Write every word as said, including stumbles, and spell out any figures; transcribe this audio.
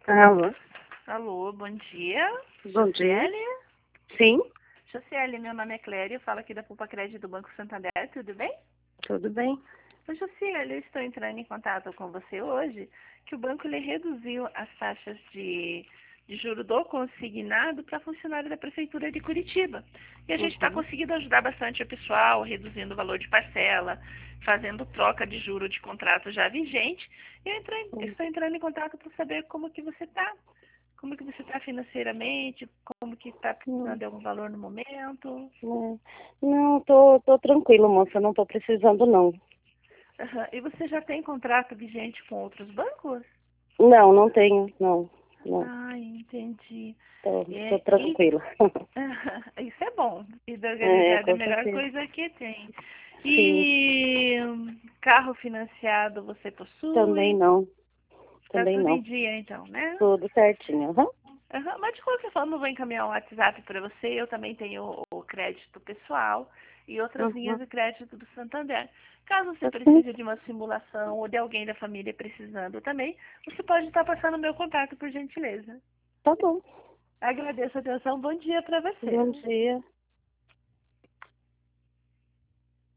Alô? Alô, bom dia. Bom dia. Josiele? Sim, Josiele, meu nome é Cléria, eu falo aqui da Poupa Crédito do Banco Santander, tudo bem? tudo bem? Ô, Josiele, eu estou entrando em contato com você hoje, que o banco ele reduziu as taxas de, de juro do consignado para funcionário da Prefeitura de Curitiba. E a gente está Uhum. conseguindo ajudar bastante o pessoal, reduzindo o valor de parcela, fazendo troca de juro de contrato já vigente. E eu entrei- Hum, estou entrando em contato para saber como que você está. Como que você está financeiramente? Como que está precisando hum, de algum valor no momento? hum. Não, tô, tô tranquilo, moça, não tô precisando, não. Aham. E você já tem contrato vigente com outros bancos? Não, não tenho, não, não, Ah, entendi. tô, tô É, e tranquila. isso é bom. Vida É, organizada é a com melhor certeza. coisa que tem. Sim, E hum, carro financiado você também possui? não, Tá também tudo em não. dia então, né? Tudo certinho, aham. Aham, mas de qualquer forma eu vou encaminhar um WhatsApp para você. Eu também tenho o crédito pessoal e outras linhas Uhum. de crédito do Santander. Caso você Tá sim, precise de uma simulação ou de alguém da família precisando também, você pode estar passando o meu contato, por gentileza. tá bom. Agradeço a atenção. Bom dia para Bom você. dia.